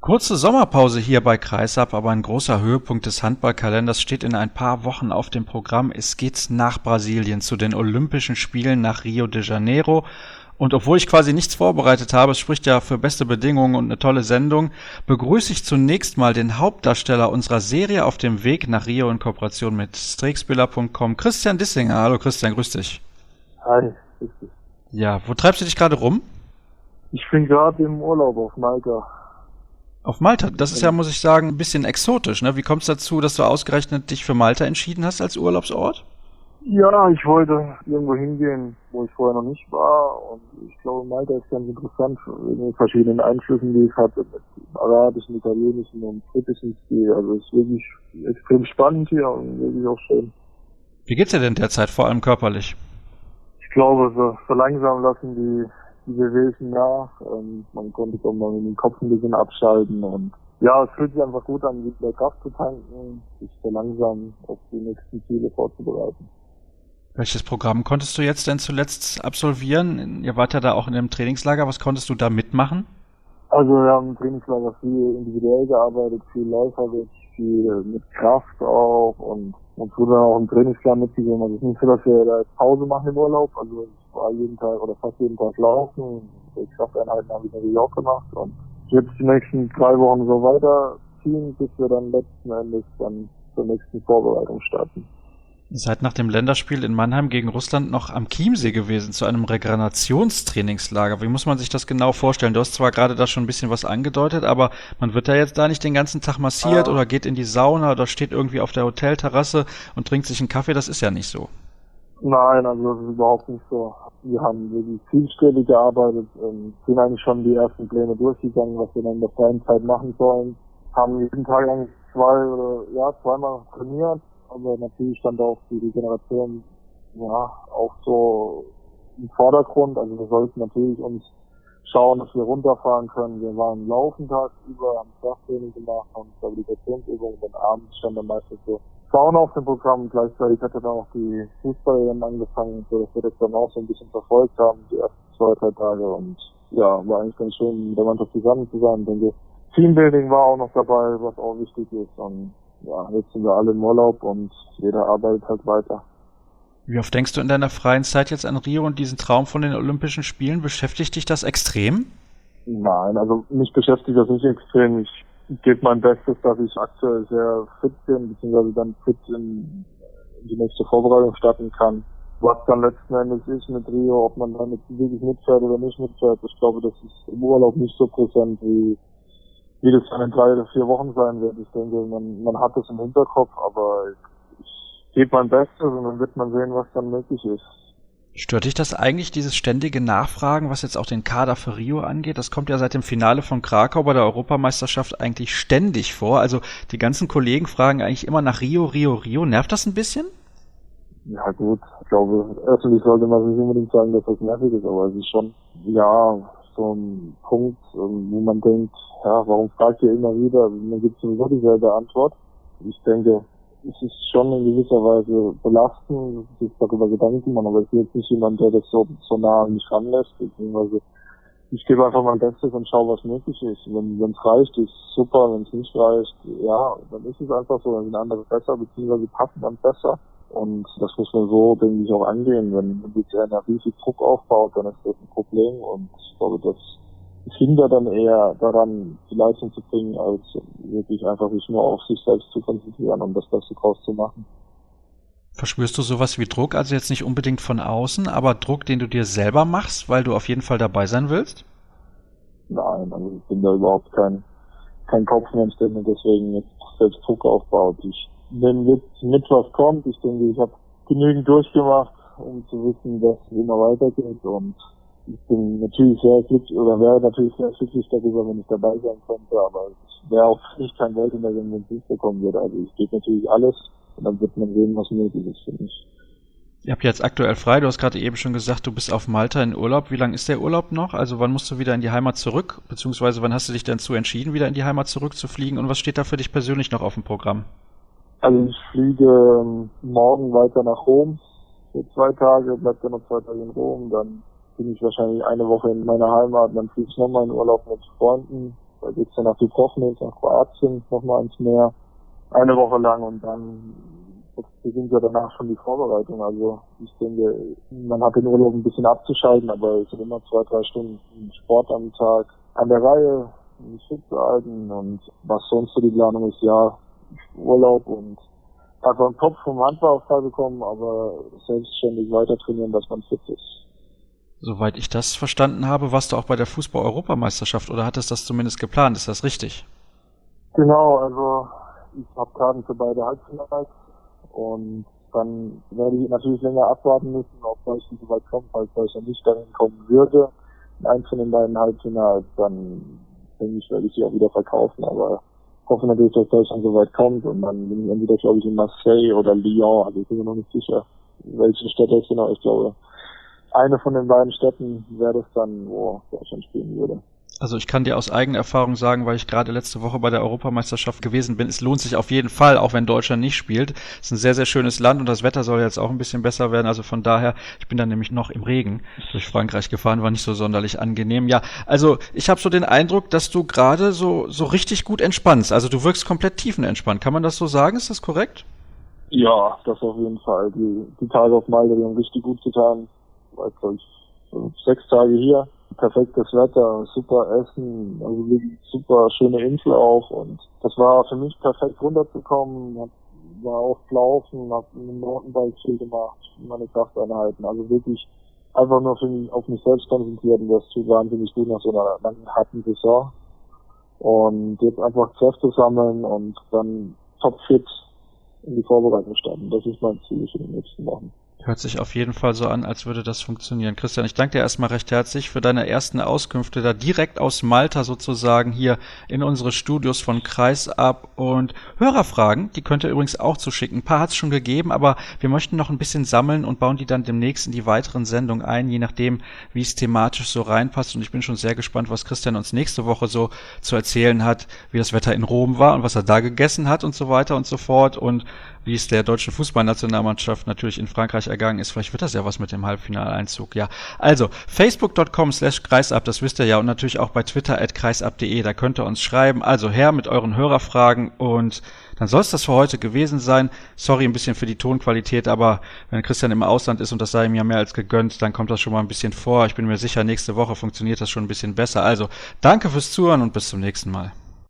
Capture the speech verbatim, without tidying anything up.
Kurze Sommerpause hier bei Kreisab, aber ein großer Höhepunkt des Handballkalenders steht in ein paar Wochen auf dem Programm. Es geht nach Brasilien zu den Olympischen Spielen nach Rio de Janeiro. Und obwohl ich quasi nichts vorbereitet habe, es spricht ja für beste Bedingungen und eine tolle Sendung, begrüße ich zunächst mal den Hauptdarsteller unserer Serie auf dem Weg nach Rio in Kooperation mit Strixbiller Punkt com, Christian Dissinger. Hallo Christian, grüß dich. Hi, grüß dich. Ja, wo treibst du dich gerade rum? Ich bin gerade im Urlaub auf Malta. Auf Malta, das ist ja, muss ich sagen, ein bisschen exotisch, ne? Wie kommt es dazu, dass du ausgerechnet dich für Malta entschieden hast als Urlaubsort? Ja, ich wollte irgendwo hingehen, wo ich vorher noch nicht war, und ich glaube, Malta ist ganz interessant wegen den verschiedenen Einflüssen, die es hat, mit dem arabischen, italienischen und britischen Stil. Also es ist wirklich extrem spannend hier und wirklich auch schön. Wie geht's dir denn derzeit, vor allem körperlich? Ich glaube, so, so langsam lassen die die Wehwehchen nach. Ähm, man konnte auch mal mit dem Kopf ein bisschen abschalten, und ja, es fühlt sich einfach gut an, wieder Kraft zu tanken, sich so langsam auf die nächsten Ziele vorzubereiten. Welches Programm konntest du jetzt denn zuletzt absolvieren? Ihr wart ja da auch in einem Trainingslager. Was konntest du da mitmachen? Also wir haben im Trainingslager viel individuell gearbeitet, viel läuferlich, viel mit Kraft auch, und uns wurde dann auch im Trainingsplan mitgegeben. Also es ist nicht so, dass wir da jetzt Pause machen im Urlaub. Also ich war jeden Tag oder fast jeden Tag laufen. Die Krafteinheiten habe ich natürlich auch gemacht, und jetzt die nächsten drei Wochen so weiterziehen, bis wir dann letzten Endes dann zur nächsten Vorbereitung starten. Ihr seid nach dem Länderspiel in Mannheim gegen Russland noch am Chiemsee gewesen, zu einem Regenerationstrainingslager. Wie muss man sich das genau vorstellen? Du hast zwar gerade da schon ein bisschen was angedeutet, aber man wird da jetzt da nicht den ganzen Tag massiert Ah. oder geht in die Sauna oder steht irgendwie auf der Hotelterrasse und trinkt sich einen Kaffee. Das ist ja nicht so. Nein, also das ist überhaupt nicht so. Wir haben wirklich zielstrebig gearbeitet, ähm, sind eigentlich schon die ersten Pläne durchgegangen, was wir dann in der freien Zeit machen sollen. Haben jeden Tag eigentlich zwei oder ja zweimal trainiert, aber natürlich stand auch die Regeneration ja auch so im Vordergrund. Also wir sollten natürlich uns schauen, dass wir runterfahren können. Wir waren laufen tagsüber, haben Krafttraining gemacht und Stabilisationsübungen, und abends stand dann meistens so Sauna auf dem Programm. Gleichzeitig hatte dann auch die Fußball angefangen, so dass wir das dann auch so ein bisschen verfolgt haben, die ersten zwei, drei Tage. Und ja, war eigentlich ganz schön, mit der Mannschaft zusammen zu sein. Ich denke, Teambuilding war auch noch dabei, was auch wichtig ist. Und ja, jetzt sind wir alle im Urlaub und jeder arbeitet halt weiter. Wie oft denkst du in deiner freien Zeit jetzt an Rio und diesen Traum von den Olympischen Spielen? Beschäftigt dich das extrem? Nein, also mich beschäftigt das nicht extrem. Ich gebe mein Bestes, dass ich aktuell sehr fit bin, beziehungsweise dann fit in, in die nächste Vorbereitung starten kann. Was dann letzten Endes ist mit Rio, ob man dann jetzt wirklich mitfährt oder nicht mitfährt, ich glaube, das ist im Urlaub nicht so präsent, wie, wie das dann in drei oder vier Wochen sein wird. Ich denke, man, man hat das im Hinterkopf, aber ich gebe mein Bestes, und dann wird man sehen, was dann möglich ist. Stört dich das eigentlich, dieses ständige Nachfragen, was jetzt auch den Kader für Rio angeht? Das kommt ja seit dem Finale von Krakau bei der Europameisterschaft eigentlich ständig vor. Also die ganzen Kollegen fragen eigentlich immer nach Rio, Rio, Rio. Nervt das ein bisschen? Ja gut, ich glaube, öffentlich sollte man nicht unbedingt sagen, dass das nervig ist, aber es ist schon, ja, so ein Punkt, wo man denkt, ja, warum fragt ihr immer wieder? Man gibt sowieso dieselbe Antwort. Ich denke, es ist schon in gewisser Weise belastend, sich darüber Gedanken machen, aber ich bin jetzt nicht jemand, der das so, so nah an mich ranlässt, beziehungsweise ich gebe einfach mein Bestes und schaue, was möglich ist. Wenn es reicht, ist super, wenn es nicht reicht, ja, dann ist es einfach so, dann sind andere besser, beziehungsweise passen dann besser. Und das muss man so, denke ich, auch angehen. Wenn jetzt einer riesig Druck aufbaut, dann ist das ein Problem, und ich glaube, das hindert dann eher daran, die Leistung zu bringen, als wirklich einfach sich nur auf sich selbst zu konzentrieren, um das Beste draus zu machen. Verspürst du sowas wie Druck, also jetzt nicht unbedingt von außen, aber Druck, den du dir selber machst, weil du auf jeden Fall dabei sein willst? Nein, also ich bin da überhaupt kein, kein Kopfmensch, der mir deswegen jetzt selbst Druck aufbaut. Ich nehme mit, mit was kommt. Ich denke, ich habe genügend durchgemacht, um zu wissen, dass es immer weitergeht, und ich bin natürlich sehr glücklich, oder wäre natürlich sehr glücklich darüber, wenn ich dabei sein könnte, aber es wäre auch nicht kein Geld in der wenn es nicht bekommen würde. Also ich gebe natürlich alles, und dann wird man sehen, was möglich ist, finde ich. Ihr habt jetzt aktuell frei, du hast gerade eben schon gesagt, du bist auf Malta in Urlaub. Wie lang ist der Urlaub noch? Also wann musst du wieder in die Heimat zurück? Beziehungsweise wann hast du dich dazu entschieden, wieder in die Heimat zurückzufliegen? Und was steht da für dich persönlich noch auf dem Programm? Also ich fliege ähm, morgen weiter nach Rom für zwei Tage, bleib dann noch zwei Tage in Rom, dann bin ich wahrscheinlich eine Woche in meiner Heimat, dann fliege ich nochmal in Urlaub mit Freunden Da geht's dann nach Dubrovnik, nach Kroatien, nochmal ins Meer, eine Woche lang und dann beginnt ja danach schon die Vorbereitung. Also ich denke, man hat den Urlaub ein bisschen abzuschalten, aber es sind immer zwei, drei Stunden Sport am Tag an der Reihe, um mich fit zu halten und was sonst so die Planung ist, ja, Urlaub und einfach einen Kopf vom Handball frei bekommen, aber selbstständig weiter trainieren, dass man fit ist. Soweit ich das verstanden habe, warst du auch bei der Fußball-Europameisterschaft oder hattest das zumindest geplant, ist das richtig? Genau, also ich habe Karten für beide Halbfinals und dann werde ich natürlich länger abwarten müssen, ob Deutschland so weit kommt, falls Deutschland nicht dahin kommen würde. In eins von den beiden Halbfinals, dann denke ich, werde ich sie auch wieder verkaufen, aber ich hoffe natürlich, dass Deutschland so weit kommt und dann bin ich entweder, glaube ich, in Marseille oder Lyon, also ich bin mir noch nicht sicher, welche Städte es genau, ich glaube, eine von den beiden Städten wäre das dann, wo Deutschland spielen würde. Also ich kann dir aus eigener Erfahrung sagen, weil ich gerade letzte Woche bei der Europameisterschaft gewesen bin, es lohnt sich auf jeden Fall, auch wenn Deutschland nicht spielt. Es ist ein sehr, sehr schönes Land und das Wetter soll jetzt auch ein bisschen besser werden. Also von daher, ich bin dann nämlich noch im Regen durch Frankreich gefahren, war nicht so sonderlich angenehm. Ja, also ich habe so den Eindruck, dass du gerade so so richtig gut entspannst. Also du wirkst komplett tiefenentspannt. Kann man das so sagen? Ist das korrekt? Ja, das auf jeden Fall. Die, die Tage auf Malta, die haben richtig gut getan. War, glaube ich, so sechs Tage hier. Perfektes Wetter, super Essen, also wirklich super schöne Insel auch und das war für mich perfekt runterzukommen, hab, war oft laufen, hab einen Mountainbike viel gemacht, meine Krafteinheiten, also wirklich einfach nur für mich, auf mich selbst konzentriert und das tut wahnsinnig gut nach so einer langen, harten Saison und jetzt einfach Kräfte sammeln und dann topfit in die Vorbereitung starten, das ist mein Ziel für die nächsten Wochen. Hört sich auf jeden Fall so an, als würde das funktionieren. Christian, ich danke dir erstmal recht herzlich für deine ersten Auskünfte da direkt aus Malta sozusagen hier in unsere Studios von Kreisab und Hörerfragen, die könnt ihr übrigens auch zuschicken. Ein paar hat es schon gegeben, aber wir möchten noch ein bisschen sammeln und bauen die dann demnächst in die weiteren Sendungen ein, je nachdem, wie es thematisch so reinpasst. Und ich bin schon sehr gespannt, was Christian uns nächste Woche so zu erzählen hat, wie das Wetter in Rom war und was er da gegessen hat und so weiter und so fort und wie es der deutschen Fußballnationalmannschaft natürlich in Frankreich ergangen ist. Vielleicht wird das ja was mit dem Halbfinaleinzug. Ja, also facebook punkt com slash kreisab, das wisst ihr ja, und natürlich auch bei Twitter at kreisab punkt de, da könnt ihr uns schreiben. Also her mit euren Hörerfragen und dann soll es das für heute gewesen sein. Sorry ein bisschen für die Tonqualität, aber wenn Christian im Ausland ist und das sei ihm ja mehr als gegönnt, dann kommt das schon mal ein bisschen vor. Ich bin mir sicher, nächste Woche funktioniert das schon ein bisschen besser. Also danke fürs Zuhören und bis zum nächsten Mal.